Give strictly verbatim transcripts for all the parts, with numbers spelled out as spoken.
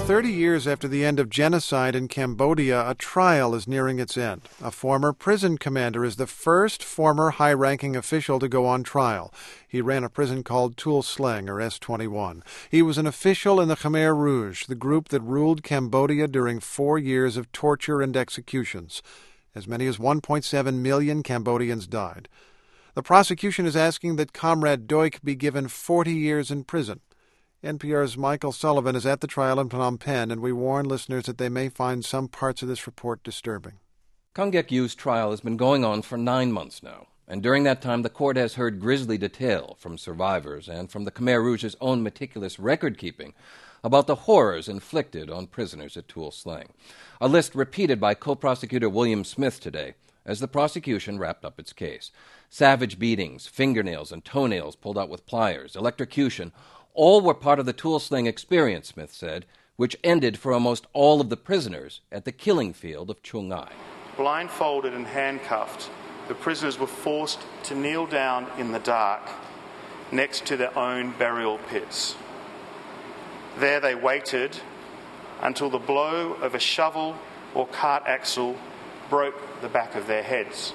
Thirty years after the end of genocide in Cambodia, a trial is nearing its end. A former prison commander is the first former high-ranking official to go on trial. He ran a prison called Tuol Sleng, or S twenty-one. He was an official in the Khmer Rouge, the group that ruled Cambodia during four years of torture and executions. As many as one point seven million Cambodians died. The prosecution is asking that Comrade Duch be given forty years in prison. N P R's Michael Sullivan is at the trial in Phnom Penh, and we warn listeners that they may find some parts of this report disturbing. Kang Gek Yu's trial has been going on for nine months now, and during that time the court has heard grisly detail from survivors and from the Khmer Rouge's own meticulous record-keeping about the horrors inflicted on prisoners at Tuol Sleng, a list repeated by co-prosecutor William Smith today as the prosecution wrapped up its case. Savage beatings, fingernails and toenails pulled out with pliers, electrocution, all were part of the Tuol Sleng experience, Smith said, which ended for almost all of the prisoners at the killing field of Chung Ai. Blindfolded and handcuffed, the prisoners were forced to kneel down in the dark next to their own burial pits. There they waited until the blow of a shovel or cart axle broke the back of their heads.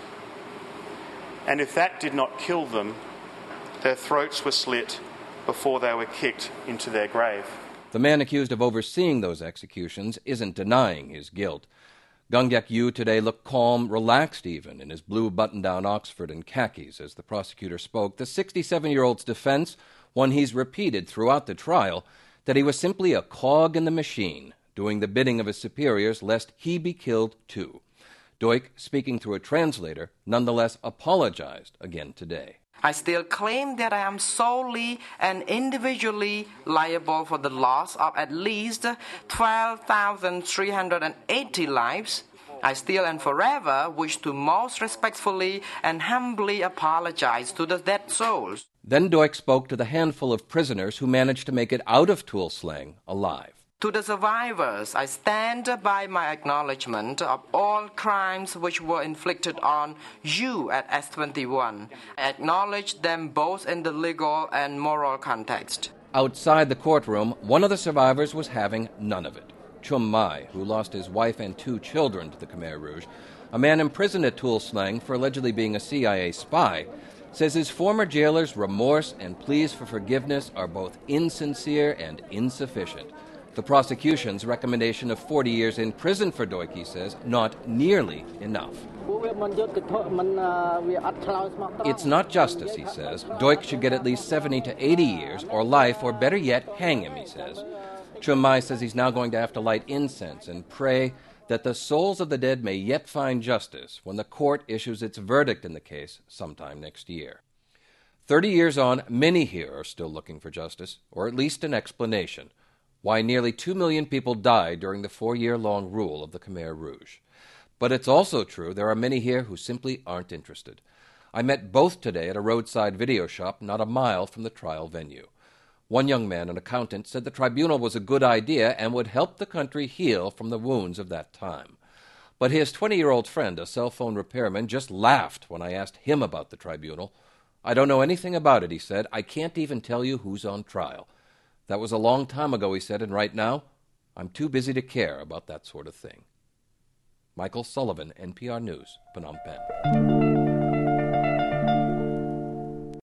And if that did not kill them, their throats were slit before they were kicked into their grave. The man accused of overseeing those executions isn't denying his guilt. Kang Gek Yu today looked calm, relaxed even, in his blue button-down Oxford and khakis as the prosecutor spoke. The sixty-seven-year-old's defense, one he's repeated throughout the trial, that he was simply a cog in the machine, doing the bidding of his superiors lest he be killed too. Duch, speaking through a translator, nonetheless apologized again today. I still claim that I am solely and individually liable for the loss of at least twelve thousand three hundred eighty lives. I still and forever wish to most respectfully and humbly apologize to the dead souls. Then Duch spoke to the handful of prisoners who managed to make it out of Tuol Sleng alive. To the survivors, I stand by my acknowledgement of all crimes which were inflicted on you at S twenty-one. I acknowledge them both in the legal and moral context. Outside the courtroom, one of the survivors was having none of it. Chum Mai, who lost his wife and two children to the Khmer Rouge, a man imprisoned at Tuol Sleng for allegedly being a C I A spy, says his former jailer's remorse and pleas for forgiveness are both insincere and insufficient. The prosecution's recommendation of forty years in prison for Duch, he says, not nearly enough. It's not justice, he says. Duch should get at least seventy to eighty years, or life, or better yet, hang him, he says. Chum Mai says he's now going to have to light incense and pray that the souls of the dead may yet find justice when the court issues its verdict in the case sometime next year. Thirty years on, many here are still looking for justice, or at least an explanation. Why nearly two million people died during the four-year-long rule of the Khmer Rouge. But it's also true there are many here who simply aren't interested. I met both today at a roadside video shop not a mile from the trial venue. One young man, an accountant, said the tribunal was a good idea and would help the country heal from the wounds of that time. But his twenty-year-old friend, a cell phone repairman, just laughed when I asked him about the tribunal. I don't know anything about it, he said. I can't even tell you who's on trial. That was a long time ago, he said, and right now, I'm too busy to care about that sort of thing. Michael Sullivan, N P R News, Phnom Penh.